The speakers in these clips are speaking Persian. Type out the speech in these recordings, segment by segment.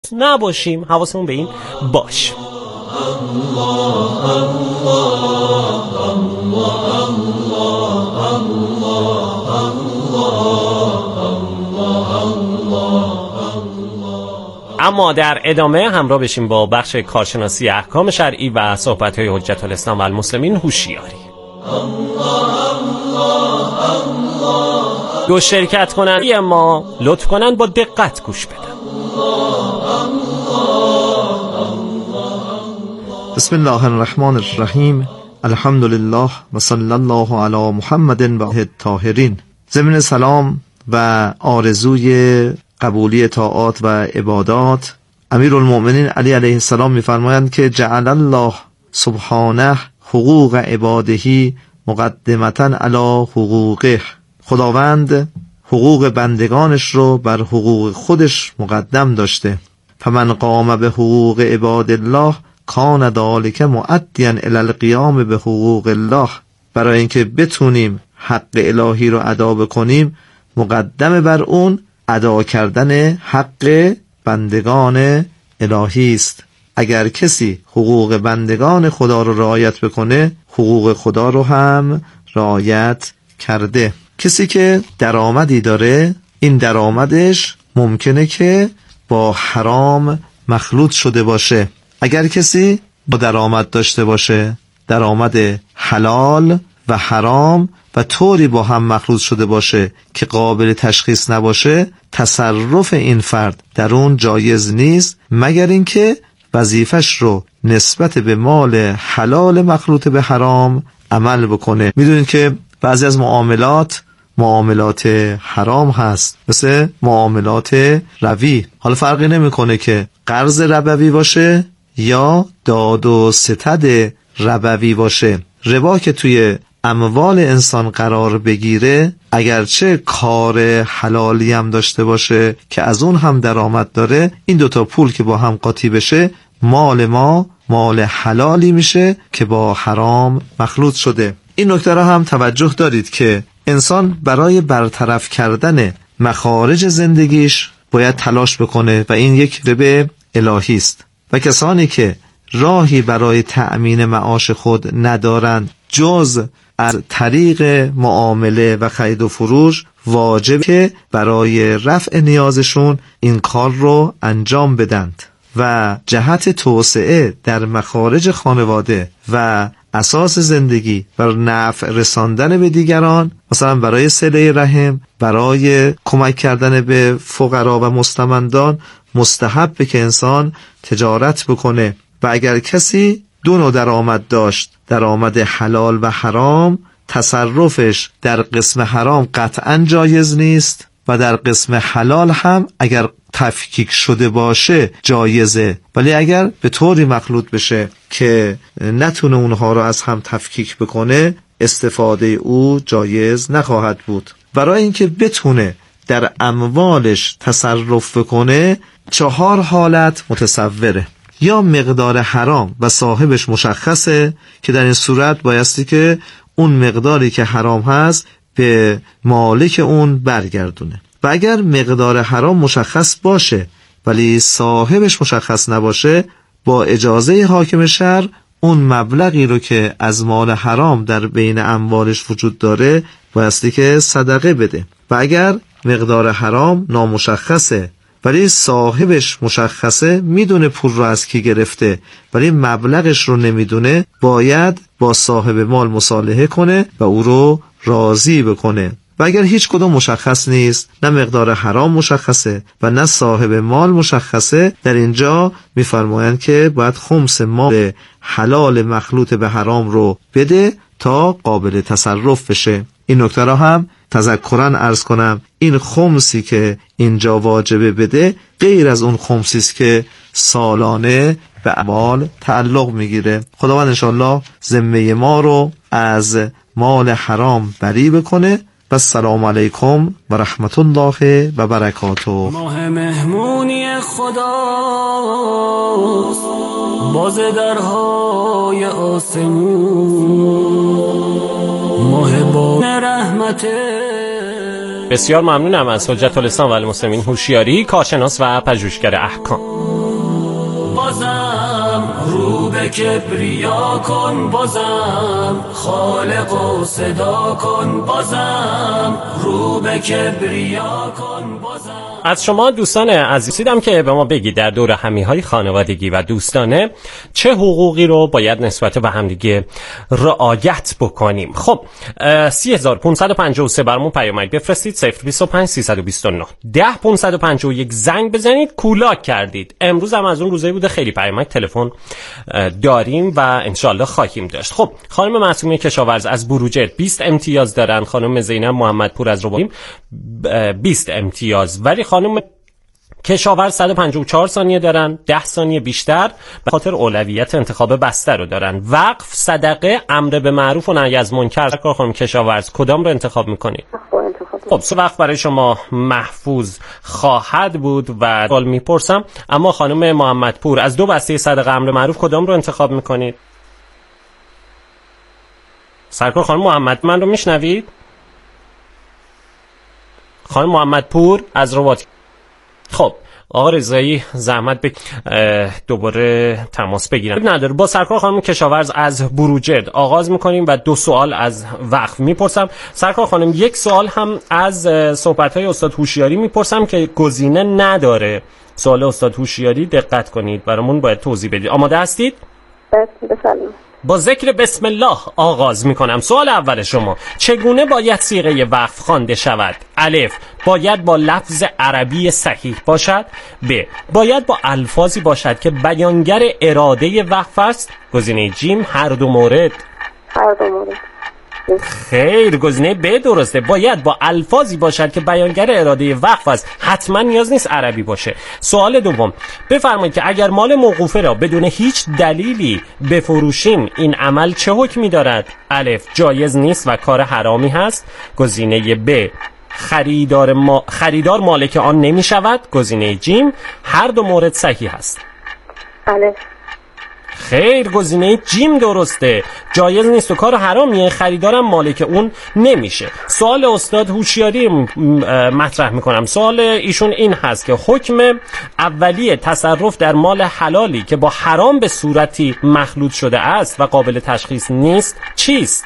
نباشیم. حواسمون به این باش. اما در ادامه همراه بشیم با بخش کارشناسی احکام شرعی و صحبت‌های حجت الاسلام و المسلمین هوشیاری. دو شرکت کننده ما لطف کنن با دقت گوش بدن. بسم الله الرحمن الرحیم. الحمد لله و صلی الله علی محمد و الطاهرین. ضمن سلام و آرزوی قبولی طاعات و عبادات، امیرالمؤمنین علی علیه السلام می‌فرمایند که جعل الله سبحانه حقوق عباده مقدمتاً علی حقوقه. خداوند حقوق بندگانش رو بر حقوق خودش مقدم داشته. فمن قام به حقوق عباد الله کان ذلک مؤدیا الی القیام به حقوق الله. برای اینکه بتونیم حق الهی رو ادا بکنیم، مقدم بر اون ادا کردن حق بندگان الهی است. اگر کسی حقوق بندگان خدا رو رعایت بکنه، حقوق خدا رو هم رعایت کرده. کسی که درآمدی داره، این درآمدش ممکنه که با حرام مخلوط شده باشه. اگر کسی با درآمد داشته باشه، درآمد حلال و حرام و طوری با هم مخلوط شده باشه که قابل تشخیص نباشه، تصرف این فرد در اون جایز نیست، مگر اینکه وظیفش رو نسبت به مال حلال مخلوط به حرام عمل بکنه. میدونید که بعضی از معاملات حرام هست، مثل معاملات ربوی. حالا فرقی نمیکنه که قرض ربوی باشه یا داد و ستد ربوی باشه. ربا که توی اموال انسان قرار بگیره، اگرچه کار حلالی هم داشته باشه که از اون هم درآمد داره، این دوتا پول که با هم قاطی بشه، مال ما مال حلالی میشه که با حرام مخلوط شده. این نکته را هم توجه دارید که انسان برای برطرف کردن مخارج زندگیش باید تلاش بکنه و این یک ربع الهی است. و کسانی که راهی برای تأمین معاش خود ندارند جز از طریق معامله و خرید و فروش، واجب که برای رفع نیازشون این کار رو انجام بدند و جهت توسعه در مخارج خانواده و اساس زندگی و نفع رساندن به دیگران، مثلا برای صله رحم، برای کمک کردن به فقرا و مستمندان، مستحبه که انسان تجارت بکنه. و اگر کسی دو نوع درآمد داشت، درآمد حلال و حرام، تصرفش در قسم حرام قطعا جایز نیست و در قسم حلال هم اگر تفکیک شده باشه جایزه، ولی اگر به طوری مخلوط بشه که نتونه اونها رو از هم تفکیک بکنه، استفاده او جایز نخواهد بود. برای اینکه بتونه در اموالش تصرف بکنه، 4 حالت متصوره. یا مقدار حرام و صاحبش مشخصه که در این صورت بایستی که اون مقداری که حرام هست به مالک اون برگردونه. و اگر مقدار حرام مشخص باشه ولی صاحبش مشخص نباشه، با اجازه حاکم شهر اون مبلغی رو که از مال حرام در بین اموالش وجود داره بایستی که صدقه بده. و اگر مقدار حرام نامشخصه ولی صاحبش مشخصه، میدونه پول رو از کی گرفته ولی مبلغش رو نمیدونه، باید با صاحب مال مصالحه کنه و او رو راضی بکنه. و اگر هیچ کدوم مشخص نیست، نه مقدار حرام مشخصه و نه صاحب مال مشخصه، در اینجا میفرمایند که باید خمس مال حلال مخلوط به حرام رو بده تا قابل تصرف بشه. این نکته را هم تذکراً عرض کنم، این خمسی که اینجا واجبه بده غیر از اون خمسی است که سالانه به اموال تعلق میگیره. خداوند انشالله ذمه ما رو از مال حرام بری بکنه. و السلام علیکم و رحمت الله و برکاته. ماه مهمونی خداست، باز درهای آسمون، ماه با رحمته. بسیار ممنونم از حجت الاسلام و المسلمین هوشیاری، کارشناس و پژوهشگر احکام. بازم رو به کبریا کن بازم خالق و صدا کن بازم رو به کبریا کن بازم. از شما دوستان عزیز دیدم که به ما بگید در دور همیهای خانوادگی و دوستانه چه حقوقی رو باید نسبت به همدیگه رعایت بکنیم. خب 30553 برامون پیامک بفرستید 025 329 10551 زنگ بزنید. کولاک کردید. امروز هم از اون روزایی بوده خیلی پیامک تلفن داریم و انشالله خواهیم داشت. خب خانم معصومه کشاورز از بروجرد 20 امتیاز دارن. خانم زینب محمدپور از روباهیم 20 امتیاز، ولی خانم کشاورز 154 ثانیه دارن، 10 ثانیه بیشتر به خاطر اولویت انتخاب بسته رو دارن. وقف، صدقه، امر به معروف و نهی از منکر، خانم کشاورز کدام رو انتخاب میکنید؟ خب وقت برای شما محفوظ خواهد بود و سوال میپرسم، اما خانم محمدپور از دو بسته صدقه امر معروف کدام رو انتخاب میکنید؟ سرکار خانم محمد من رو میشنوید؟ خانم محمدپور از رباط. خب آقا رضایی زحمت دوباره تماس بگیرم. نداره. با سرکار خانم کشاورز از بروجرد آغاز میکنیم و 2 سوال از وقف میپرسم. سرکار خانم 1 سوال هم از صحبت‌های استاد هوشیاری میپرسم که گزینه نداره. سوال استاد هوشیاری دقت کنید برامون باید توضیح بدید. آماده هستید؟ بسلام. با ذکر بسم الله آغاز میکنم. سوال اول شما: چگونه باید صیغه وقف خوانده شود؟ الف: باید با لفظ عربی صحیح باشد. ب: باید با الفاظی باشد که بیانگر اراده وقف است. گزینه جیم هر دو مورد. خیر، گزینه ب درسته. باید با الفاظی باشد که بیانگر اراده وقف است. حتما نیاز نیست عربی باشه. سوال دوم: بفرمایید که اگر مال موقوفه را بدون هیچ دلیلی بفروشیم این عمل چه حکمی دارد؟ الف: جایز نیست و کار حرامی هست. گزینه ب: خریدار مالک آن نمی شود. گزینه جیم هر دو مورد صحیح است. الف. خیر، گزینه جیم درسته. جایز نیست و کار حرامیه، خریدارم مالک اون نمیشه. سوال استاد هوشیاری مطرح میکنم. سوال ایشون این هست که حکم اولیه تصرف در مال حلالی که با حرام به صورتی مخلوط شده است و قابل تشخیص نیست چیست؟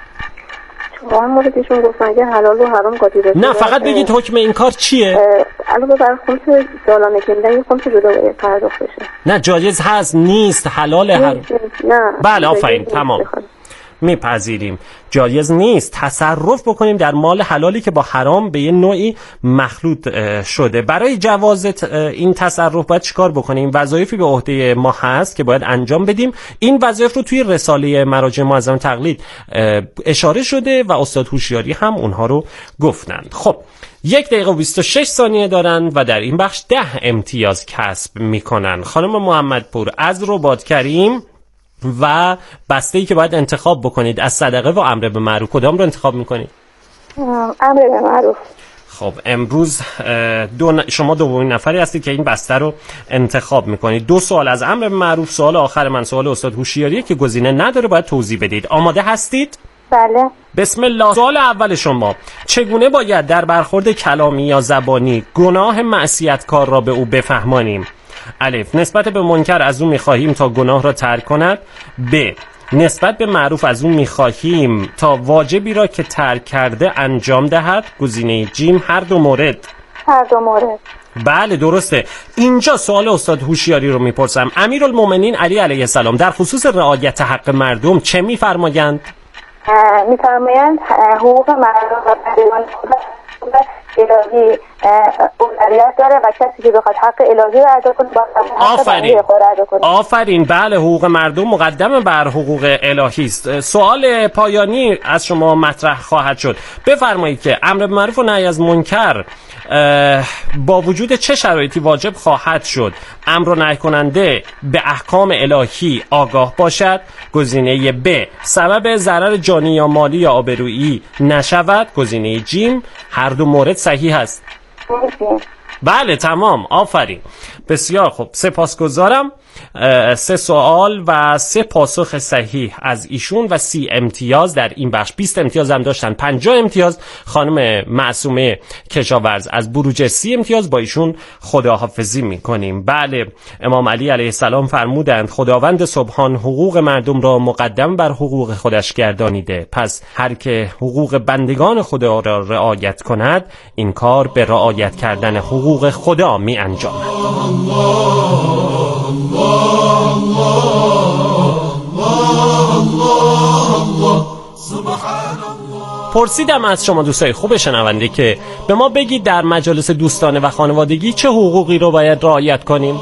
واقعا موردشون گفتن اگه حلال و حرام قاطی بشه. نه، فقط بگید حکم این کار چیه؟ علاوه بر خمس سالانه که میدن یه خمس جدا باید پرداخت بشه. نه، جایز هست، نیست، حلال حرام. نه. بله آفرین، تمام. میپذیریم جایز نیست تصرف بکنیم در مال حلالی که با حرام به یه نوعی مخلوط شده. برای جواز این تصرف باید چیکار بکنیم؟ وظایفی به عهده ما هست که باید انجام بدیم. این وظایف رو توی رساله مراجع معظم تقلید اشاره شده و استاد هوشیاری هم اونها رو گفتند. خب 1 دقیقه و 26 ثانیه دارن و در این بخش 10 امتیاز کسب میکنن. خانم محمدپور از رباط کریم و بسته‌ای که باید انتخاب بکنید از صدقه و امر به معروف کدام رو انتخاب میکنید؟ امر به معروف. خب امروز شما دومین نفری هستید که این بسته رو انتخاب میکنید. 2 سوال از امر به معروف. سوال آخر من سوال استاد هوشیاریه که گزینه نداره، باید توضیح بدید. آماده هستید؟ بله. بسم الله. سوال اول شما: چگونه باید در برخورد کلامی یا زبانی گناه معصیتکار را به او بفهمانیم؟ الف: نسبت به منکر از او می‌خواهیم تا گناه را ترک کند. ب: نسبت به معروف از او می‌خواهیم تا واجبی را که ترک کرده انجام دهد. گزینه جیم هر دو مورد. هر دو مورد. بله درسته. اینجا سوال استاد هوشیاری رو میپرسم. امیرالمومنین علی علیه السلام در خصوص رعایت حق مردم چه می‌فرمایند؟ می‌فرمایند حقوق مردم و بندگان خدا الهی اولویت داره و کسی که بخواد حق الهی رو ادا کنه باید آفرین. بله، حقوق مردم مقدم بر حقوق الهی است. سوال پایانی از شما مطرح خواهد شد. بفرمایید که امر به معروف و نهی از منکر با وجود چه شرایطی واجب خواهد شد؟ امر و نهی کننده به احکام الهی آگاه باشد. گزینه ب: سبب ضرر جانی یا مالی یا آبرویی نشود. گزینه جیم هر دو مورد صحیح است. بله تمام، آفرین، بسیار خوب، سپاسگزارم. 3 سوال و 3 پاسخ صحیح از ایشون و 30 امتیاز در این بخش. 20 امتیاز هم داشتن، 50 امتیاز. خانم معصومه کشاورز از بروجرد 30 امتیاز. با ایشون خداحافظی میکنیم. بله، امام علی علیه السلام فرمودند خداوند سبحان حقوق مردم را مقدم بر حقوق خودش گردانیده، پس هر که حقوق بندگان خدا را رعایت کند، این کار به رعایت کردن حقوق خدا می انجامد. پرسیدم از شما دوستای خوب شنونده که به ما بگید در مجالس دوستانه و خانوادگی چه حقوقی رو باید رعایت کنیم؟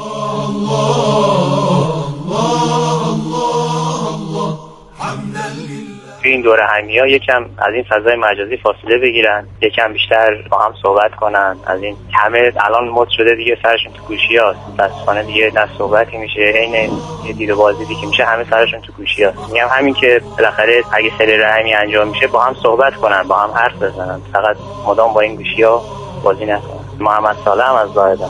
این دوره همی‌ها یکم از این فضای مجازی فاصله بگیرن، یکم بیشتر با هم صحبت کنن. از این همه الان مد شده دیگه سرشون تو گوشی‌هاست، متأسفانه دیگه نه صحبتی میشه، عین یه دید و بازدیدی که میشه همه سرشون تو گوشی‌هاست. میگم همین که بالاخره اگه صله رحمی انجام میشه با هم صحبت کنن، با هم حرف بزنن، فقط مدام با این گوشی‌ها بازی نکنن. محمد صالح هم از زاهدم.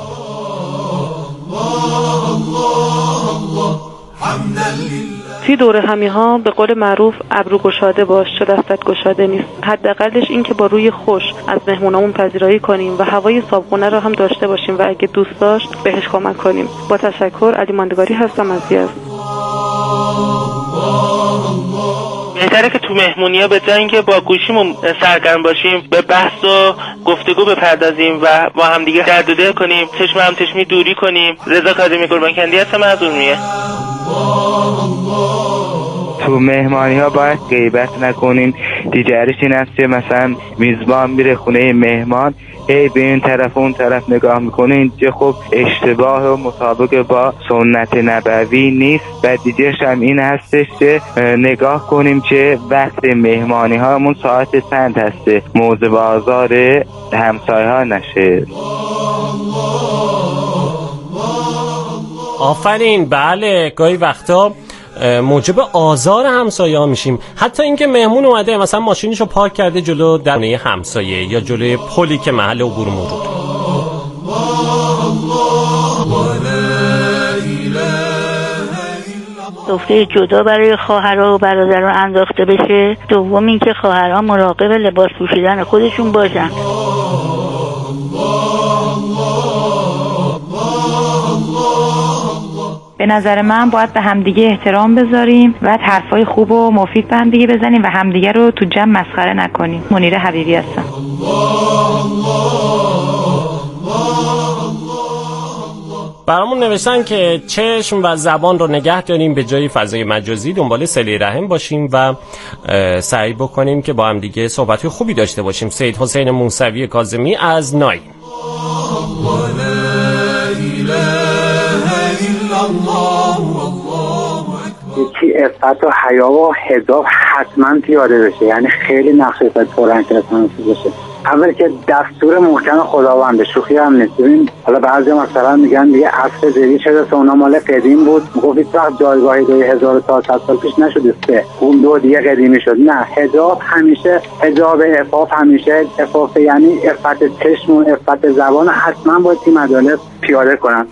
توی دوره همی‌ها به قول معروف ابرو گشاده باش چه دستت گشاده نیست. حداقلش این که با روی خوش از مهمونامون پذیرایی کنیم و هوای صابخونه رو هم داشته باشیم و اگه دوست داشت بهش کمک کنیم. با تشکر، علی ماندگاری هستم از یزد. بهتره که تو مهمونی‌ها به جای اینکه با گوشیمون سرگرم باشیم به بحث و گفتگو بپردازیم و با هم دیگه درد و دل کنیم، چشم هم چشمی دوری کنیم. رضا کاظمی قربانکندی هستم از ارومیه. تو مهمانی ها باید غیبت نکنین. دیگرش این است که مثلا میزبان میره خونه مهمان، به این طرف اون طرف نگاه میکنه، اینجا خب اشتباه و مطابق با سنت نبوی نیست. و دیگرش هم این هستش که نگاه کنیم که وقت مهمانی ها همون ساعت چند هسته، موضوع بازار همسایه ها نشه. آفرین. بله، گاهی وقتا موجب آزار همسایه ها میشیم. حتی اینکه مهمون اومده مثلا ماشینشو پارک کرده جلو درونه همسایه یا جلوی پلی که محل عبور مرور. سفره جدا برای خواهرها و برادران انداخته بشه. دوم اینکه خواهرها مراقب لباس پوشیدن خودشون باشن. به نظر من باید به همدیگه احترام بذاریم و حرفای خوب و مفید به همدیگه بزنیم و همدیگه رو تو جمع مسخره نکنیم. منیره حبیبی هستم. برامون نوشتن که چشم و زبان رو نگه داریم، به جای فضای مجازی دنبال صله رحم باشیم و سعی بکنیم که با هم دیگه صحبت خوبی داشته باشیم. سید حسین موسوی کاظمی از نای. یکی عفت و حیا و حجاب حتما پیاده بشه، یعنی خیلی نقش عفت پررنگ بشه. اول که دستور محکم خداونده، شوخی هم نیست. ببین حالا بعضی مثلا میگن دیگه عصر جدید شده، اونا مال قدیم بود، میگفت هیچ وقت جایگاهی 1400 سال پیش نشده، اون دو دیگه قدیمی شد. نه، حجاب همیشه حجاب، عفاف همیشه عفاف، یعنی عفت چشم و عفت زبان حتما باید این مدارس پیاده کنن.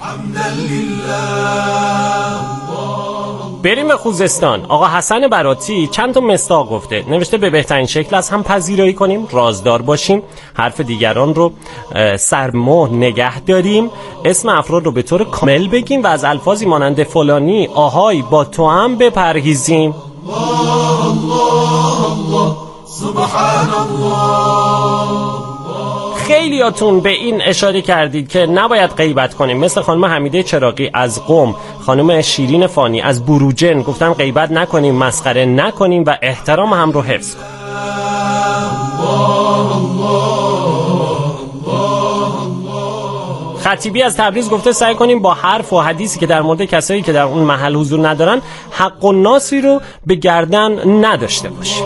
بریم به خوزستان. آقا حسن براتی چند تا مصداق گفته، نوشته به بهترین شکل از هم پذیرایی کنیم، رازدار باشیم، حرف دیگران رو سرمهر نگه داریم، اسم افراد رو به طور کامل بگیم و از الفاظی مانند فلانی، آهای، با تو هم بپرهیزیم. سبحان الله. خیلیاتون به این اشاره کردید که نباید غیبت کنیم، مثل خانم حمیده چراغی از قم، خانم شیرین فانی از بروجرد گفتن غیبت نکنیم، مسخره نکنیم و احترام هم رو حفظ کنیم. خطیبی از تبریز گفته سعی کنیم با حرف و حدیثی که در مورد کسایی که در اون محل حضور ندارن حق و ناصری رو به گردن نداشته باشیم.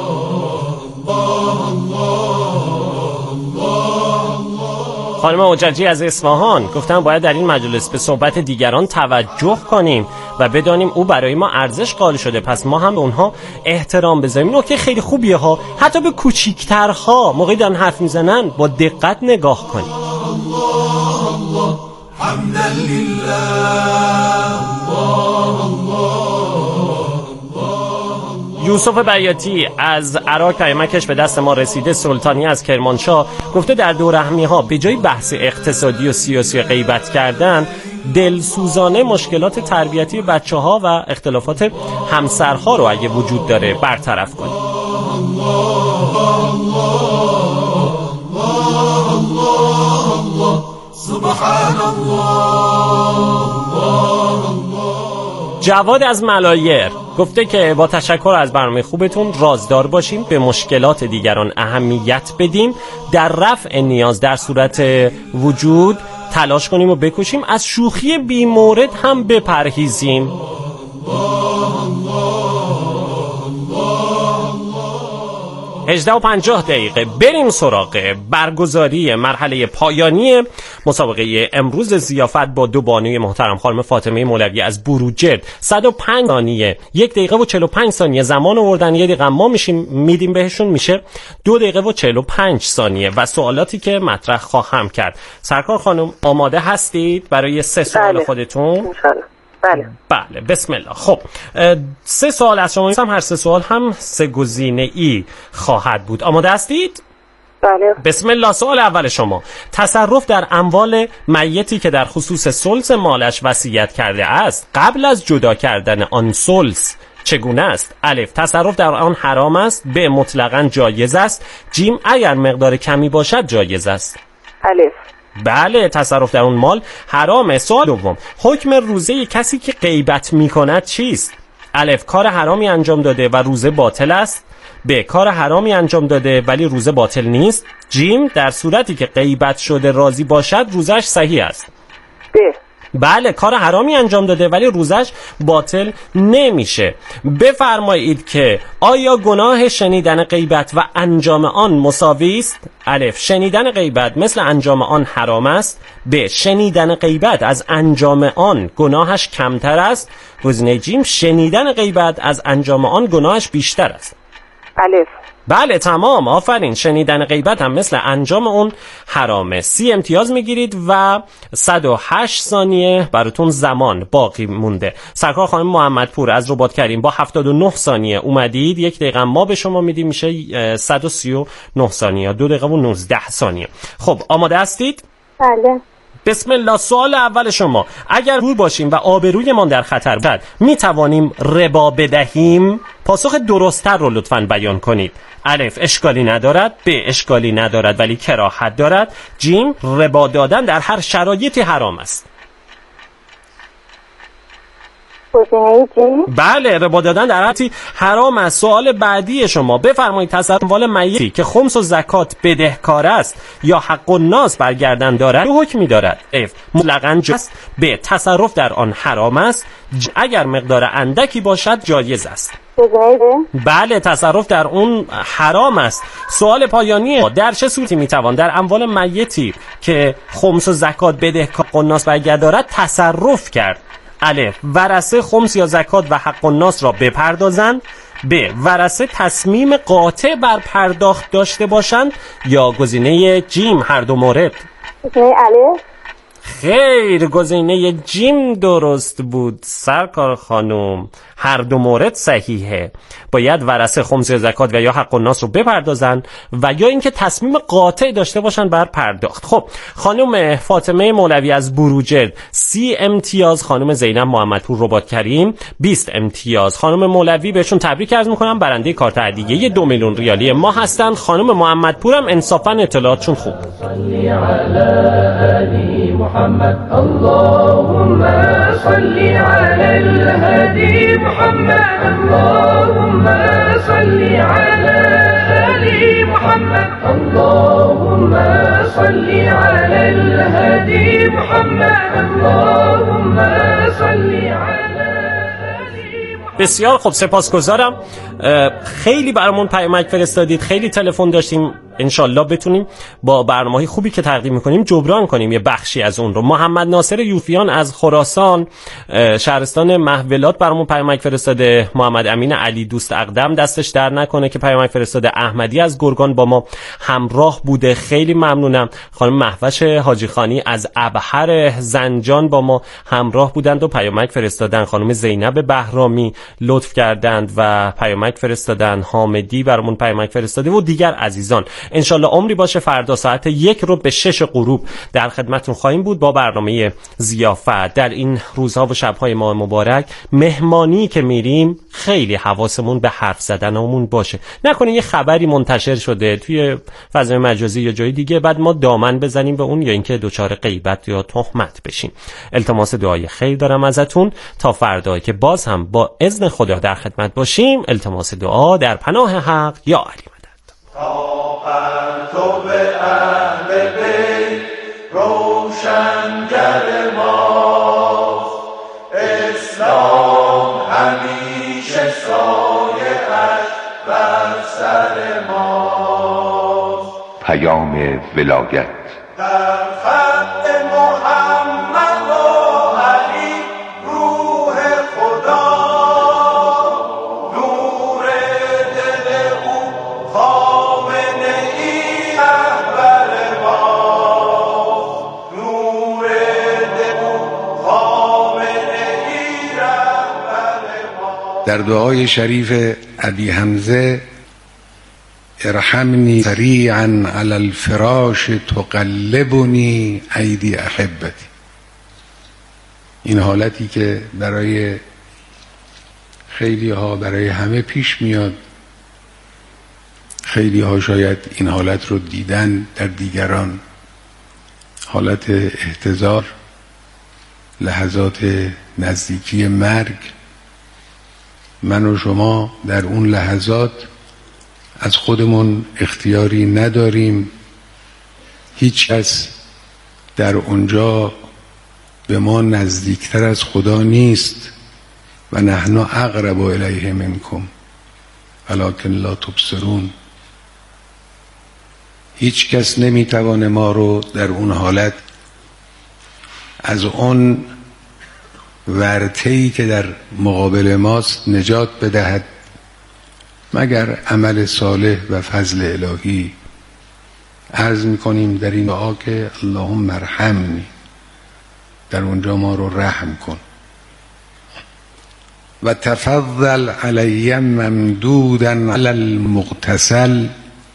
خانم اوججی از اصفهان گفتن باید در این مجلس به صحبت دیگران توجه کنیم و بدانیم او برای ما ارزش قائل شده، پس ما هم به اونها احترام بذاریم. نکته خیلی خوبیه ها، حتی به کوچیکترها موقعی دارن حرف میزنن با دقت نگاه کنیم. یوسف بیاتی از عراق پیامکش به دست ما رسیده. سلطانی از کرمانشاه گفته در دورهمی‌ها به جای بحث اقتصادی و سیاسی غیبت کردن، دلسوزانه مشکلات تربیتی بچه‌ها و اختلافات همسرها رو اگه وجود داره برطرف کنیم. سبحان الله. جواد از ملایر گفته که با تشکر از برنامه خوبتون رازدار باشیم، به مشکلات دیگران اهمیت بدیم، در رفع نیاز در صورت وجود تلاش کنیم و بکوشیم، از شوخی بی مورد هم بپرهیزیم. 18:50 بریم سراغ برگزاری مرحله پایانی مسابقه امروز ضیافت با دو بانوی محترم. خانم فاطمه مولوی از بروجرد 105 ثانیه 1 دقیقه و 45 ثانیه زمان آوردن، 1 دقیقه ما میدیم بهشون، میشه 2 دقیقه و 45 ثانیه و سوالاتی که مطرح خواهم کرد. سرکار خانم آماده هستید برای 3 سوال خودتون؟ بله بسم الله. خب 3 سوال از شما هم، هر 3 سوال هم 3 گزینه‌ای خواهد بود. آماده هستید؟ بله. بسم الله. سوال اول شما: تصرف در اموال میتی که در خصوص ثلث مالش وصیت کرده است قبل از جدا کردن آن ثلث چگونه است؟ الف تصرف در آن حرام است، ب مطلقاً جایز است، جیم اگر مقدار کمی باشد جایز است. الف. بله تصرف در اون مال حرامه. سوال دوم: حکم روزه کسی که غیبت میکند چیست؟ الف کار حرامی انجام داده و روزه باطل است، ب کار حرامی انجام داده ولی روزه باطل نیست، جیم در صورتی که غیبت شده راضی باشد روزش صحیح است. ب. بله کار حرامی انجام داده ولی روزش باطل نمیشه. بفرمایید که آیا گناه شنیدن غیبت و انجام آن مساوی است؟ الف شنیدن غیبت مثل انجام آن حرام است، ب شنیدن غیبت از انجام آن گناهش کمتر است، گزینه جیم شنیدن غیبت از انجام آن گناهش بیشتر است. الف. بله تمام، آفرین، شنیدن غیبت هم مثل انجام اون حرامه. 30 امتیاز میگیرید و 108 ثانیه براتون زمان باقی مونده. سرکار خانم محمدپور از رباط کریم با 79 ثانیه اومدید، 1 دقیقه ما به شما میدیم، میشه 139 ثانیه، 2 دقیقه و 19 ثانیه. خب آماده هستید؟ بله. بسم الله. سوال اول شما: اگر روی باشیم و آبرویمان در خطر باشد می توانیم ربا بدهیم؟ پاسخ درست‌تر رو لطفاً بیان کنید. الف اشکالی ندارد، ب اشکالی ندارد ولی کراهت دارد، جیم ربا دادن در هر شرایطی حرام است. بله ربا دادن در حالتی حرام است. سوال بعدی شما: بفرمایید تصرف اموال میتی که خمس و زکات بدهکار است یا حق الناس برگردن دارد چه حکمی دارد؟ اف مطلقاً جایز است، ب تصرف در آن حرام است، اگر مقدار اندکی باشد جایز است. بله تصرف در اون حرام است. سوال پایانی: در چه صورتی میتوان در اموال میتی که خمس و زکات بدهکار حق الناس برگردان دارد تصرف کرد؟ الف ورثه خمس یا زکات و حق الناس را بپردازند، ب ورثه تصمیم قاطع بر پرداخت داشته باشند، یا گزینه جیم هر دو مورد؟ گزینه الف. خیر، گزینه جیم درست بود سرکار خانم، هر دو مورد صحیحه. باید ورثه خمس یا زکات و یا حق الناس رو بپردازن و یا اینکه تصمیم قاطع داشته باشن بر پرداخت. خب خانم فاطمه مولوی از بروجرد 30 امتیاز، خانم زینب محمدپور رباط کریم 20 امتیاز. خانم مولوی بهشون تبریک عرض میکنم، برنده کارت هدیه 2 میلیون ریالی ما هستن. خانم محمدپور هم انصافا اطلاعاتشون خوب. محمد اللهم صل على الهدي محمد اللهم صل على آل محمد اللهم صل على الهدي محمد اللهم صل على. بسیار خب سپاسگزارم، خیلی برامون پیامک فرستادید، خیلی تلفن داشتیم، انشالله بتونیم با برنامه‌های خوبی که تقدیم میکنیم جبران کنیم یه بخشی از اون رو. محمد ناصر یوفیان از خراسان شهرستان محولات برامون پیامک فرستاده. محمد امین علی دوست اقدم دستش در نکنه که پیامک فرستاده. احمدی از گرگان با ما همراه بوده، خیلی ممنونم. خانم مهوش حاجی خانی از ابهر زنجان با ما همراه بودند و پیامک فرستادن. خانم زینب بهرامی لطف کردند و پیامک فرستادن. حامدی برامون پیامک فرستاده و دیگر عزیزان. انشالله عمری باشه فردا ساعت 1 رو به 6 غروب در خدمتتون خواهیم بود با برنامه ضیافت. در این روزها و شبهای ماه مبارک مهمانی که میریم خیلی حواسمون به حرف زدنمون باشه، نکنه یه خبری منتشر شده توی فضای مجازی یا جای دیگه بعد ما دامن بزنیم به اون یا اینکه دچار غیبت یا تهمت بشیم. التماس دعای خیر دارم ازتون تا فردا که باز هم با اذن خدا در خدمت باشیم. التماس دعا در پناه حق یا علی مدد. تا پرتو اهل بیت روشنگر ماست، اسلام همیشه سایه‌اش بر سر ماست. پیام ولایت در خط محمد و علی روح خدا، نور دل او خامنه ای رهبر ماست، نور دل او خامنه ای رهبر ماست. در دعای شریف ابی حمزه ارحمنی سریعا علی الفراش تقلبنی ایدی احبتی، این حالتی که برای خیلی ها، برای همه پیش میاد، خیلی ها شاید این حالت رو دیدن در دیگران، حالت احتضار، لحظات نزدیکی مرگ. من و شما در اون لحظات از خودمون اختیاری نداریم، هیچ کس در اونجا به ما نزدیکتر از خدا نیست. و نحن اقرب الیه منکم ولکن لا تبصرون. هیچ کس نمیتوانه ما رو در اون حالت از اون ورطه‌ای که در مقابل ماست نجات بدهد مگر عمل صالح و فضل الهی. عرض میکنیم در این دعا که اللهم ارحمنی، در اونجا ما رو رحم کن. و تفضل علی ممدودا علی المغتسل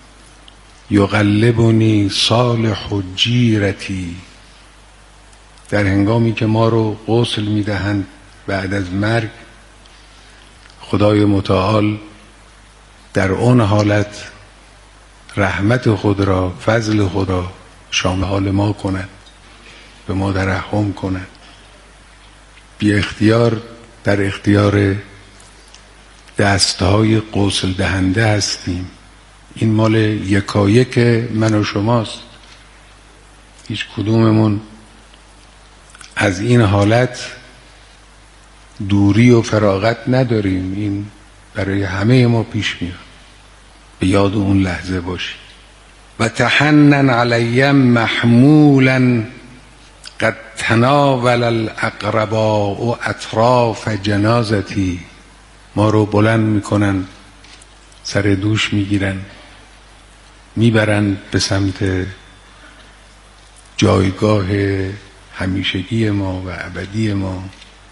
یقلبنی صالح جیرتی، در هنگامی که ما رو غسل میدهند بعد از مرگ، خدای متعال در اون حالت رحمت خود را، فضل خود را شامل حال ما کند، به ما ترحم کند. بی اختیار در اختیار دستهای غسل دهنده هستیم. این مال یکایک من و شماست. هیچ کدوممون از این حالت دوری و فراغت نداریم. این برای همه ما پیش میاد. به یاد اون لحظه باشی. و تحنن علی محمولا قد تناول الاقرباء اطراف جنازتی، ما رو بلند میکنن، سر دوش میگیرن، میبرن به سمت جایگاه همیشگی ما و ابدی ما.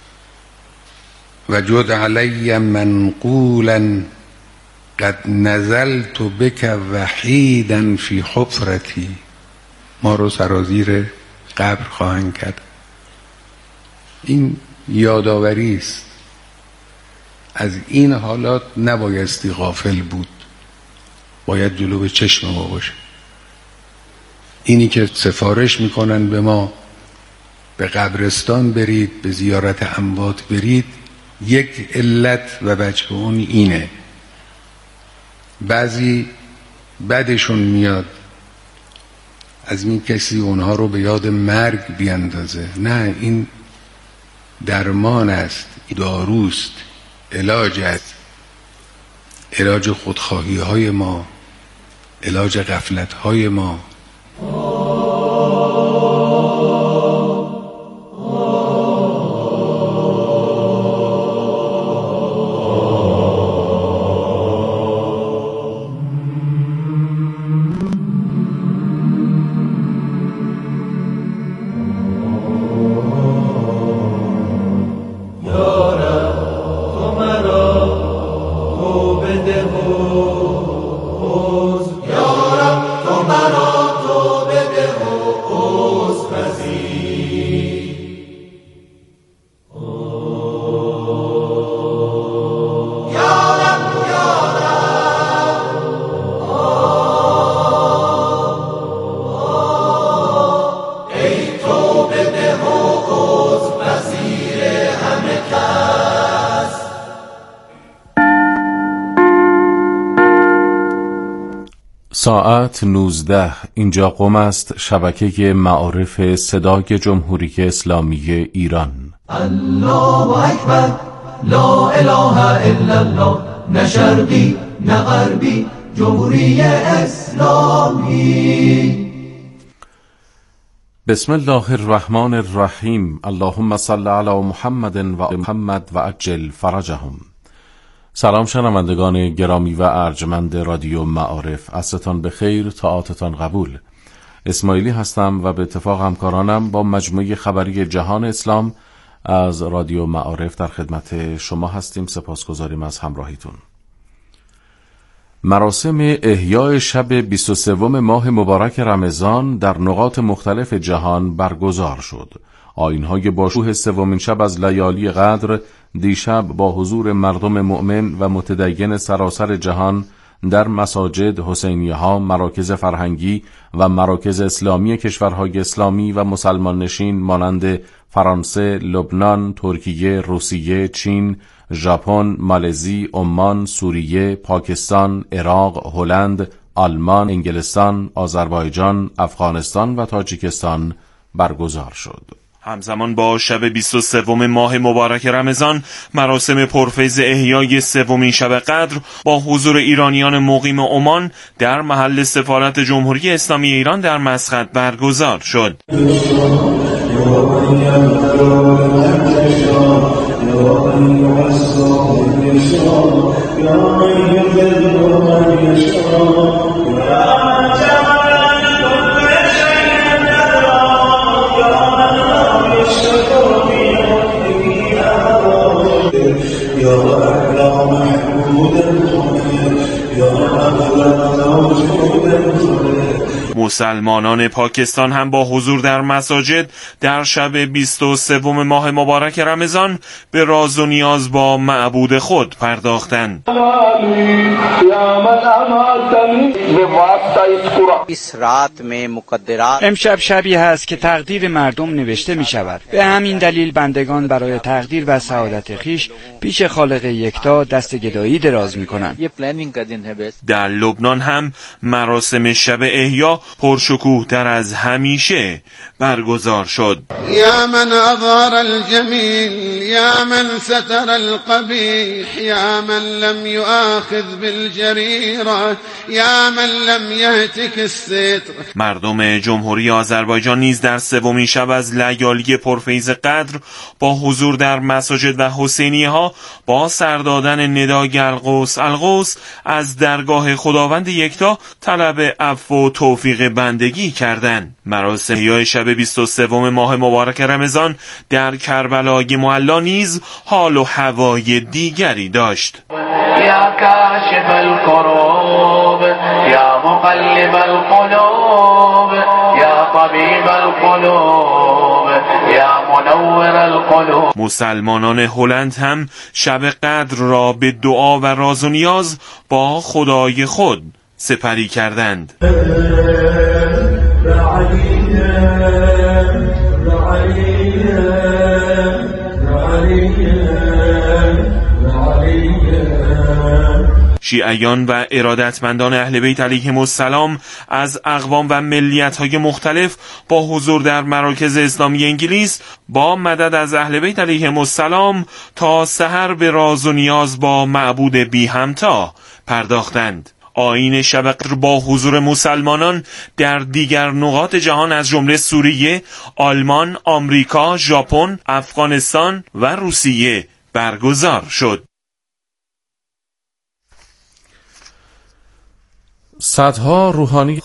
و جد علی منقولا قد نزلت بک وحیدا فی حفرتی، ما رو سرازیر قبر خواهند کرد. این یادآوری است. از این حالات نبایستی غافل بود، باید جلو به چشم ما باشه. اینی که سفارش میکنن به ما به قبرستان برید، به زیارت اموات برید، یک علت و وجه اون اینه. بعضی بدشون میاد از این کسی اونها رو به یاد مرگ بیندازه. نه، این درمان است، داروست، علاج است، علاج خودخواهی های ما، علاج غفلت‌های ما. ساعت 19 اینجا قم است، شبکه معارف صدای جمهوری اسلامی ایران. الله اکبر، لا اله الا الله، نه شرقی نه غربی، جمهوری اسلامی. بسم الله الرحمن الرحیم. اللهم صل علی محمد و محمد و عجل فرجهم. سلام شنوندگان گرامی و ارجمند رادیو معارف، عصرتان بخیر، طاعاتتان قبول. اسماعیلی هستم و به اتفاق همکارانم با مجموعه خبری جهان اسلام از رادیو معارف در خدمت شما هستیم. سپاسگزاریم از همراهیتون. مراسم احیای شب 23 ماه مبارک رمضان در نقاط مختلف جهان برگزار شد. آیین‌های باشکوه سومین شب از لیالی قدر دیشب با حضور مردم مؤمن و متدین سراسر جهان در مساجد، حسینیه‌ها، مراکز فرهنگی و مراکز اسلامی کشورهای اسلامی و مسلمان نشین مانند فرانسه، لبنان، ترکیه، روسیه، چین، ژاپن، مالزی، عمان، سوریه، پاکستان، عراق، هلند، آلمان، انگلستان، آذربایجان، افغانستان و تاجیکستان برگزار شد. همزمان با شب 23 ماه مبارک رمضان، مراسم پرفیض احیای سومین شب قدر با حضور ایرانیان مقیم عمان در محل سفارت جمهوری اسلامی ایران در مسقط برگزار شد. مسلمانان پاکستان هم با حضور در مساجد در شب 23 ماه مبارک رمضان به راز و نیاز با معبود خود پرداختند. امشب شبی هست که تقدیر مردم نوشته می شود. به همین دلیل بندگان برای تقدیر و سعادت خیش پیش خالق یکتا دست گدایی دراز می کنند. در لبنان هم مراسم شب احیا پرشکوه تر از همیشه برگزار شد. یا من اظهر الجمیل، یا من ستر القبیح، یا من لم یؤاخذ بالجریره، یا من لم یهتک الستر. مردم جمهوری آذربایجان نیز در سومین شب از لیالی پرفیض قدر با حضور در مساجد و حسینیه ها با سر دادن ندای القدس القدس از درگاه خداوند یکتا طلب عفو و توفیق بندگی کردند. مراسم احیای شب 23 ماه مبارک رمضان در کربلای معلا نیز حال و هوای دیگری داشت. یا کاشف الکروب، یا مقلب القلوب، یا طبیب القلوب، یا منور القلوب. مسلمانان هلند هم شب قدر را به دعا و راز و نیاز با خدای خود سپری کردند. شیعیان و ارادتمندان اهل بیت علیهم السلام از اقوام و ملیت‌های مختلف با حضور در مراکز اسلامی انگلیس با مدد از اهل بیت علیهم السلام تا سحر به راز و نیاز با معبود بی همتا پرداختند. آیین شب قدر با حضور مسلمانان در دیگر نقاط جهان از جمله سوریه، آلمان، آمریکا، ژاپن، افغانستان و روسیه برگزار شد. صدها روحانی